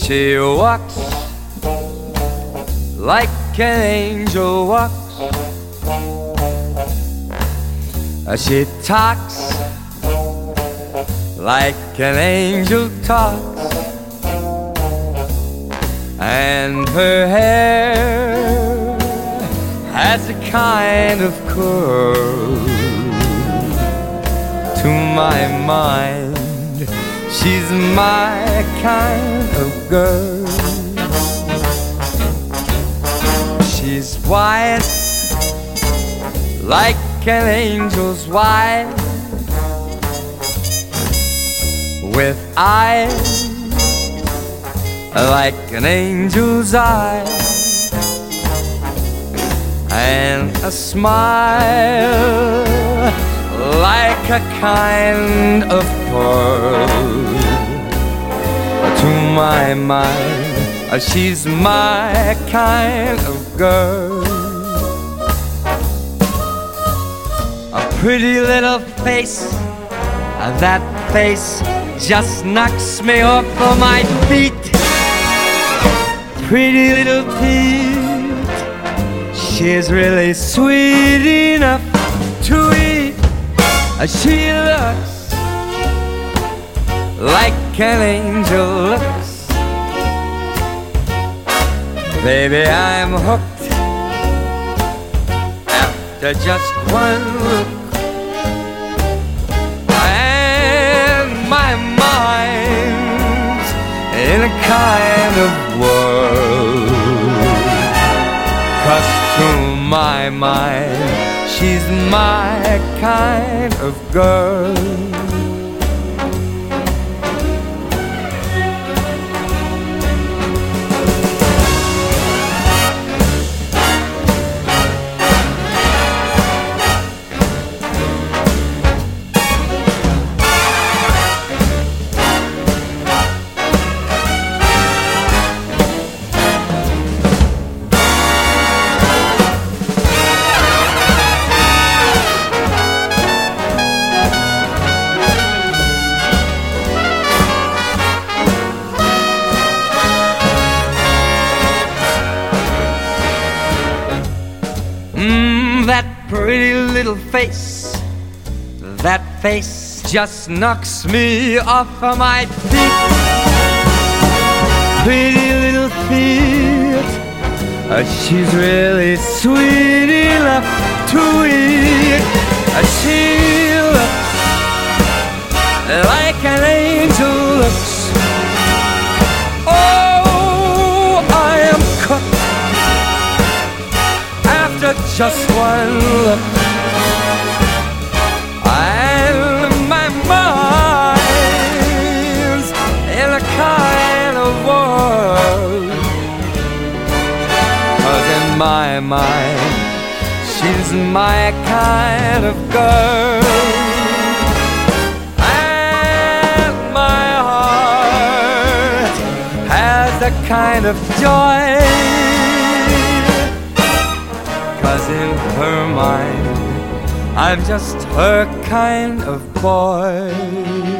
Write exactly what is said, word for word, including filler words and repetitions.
She walks like an angel walks. She talks like an angel talks. And her hair has a kind of curl. To my mind, she's my kind of girl. She's white like an angel's white, with eyes like an angel's eyes, and a smile like a kind of pearl. To my mind, she's my kind of girl. A pretty little face, that face just knocks me off of my feet. Pretty little Pete, she's really sweet enough to eat. She looks like an angel looks. Baby, I'm hooked after just one look. And my mind's in a kind of whirl. 'Cause to my mind, she's my kind of girl. Mm, that pretty little face, that face just knocks me off of my feet. Pretty little feet, uh, she's really sweet enough to eat. Uh, she looks like an angel looks. Oh, I am cooked after just one look. And my mind's in a kind of world. 'Cause in my mind, she's my kind of girl. And my heart has a kind of joy. 'Cause in her mind, I'm just her kind of boy.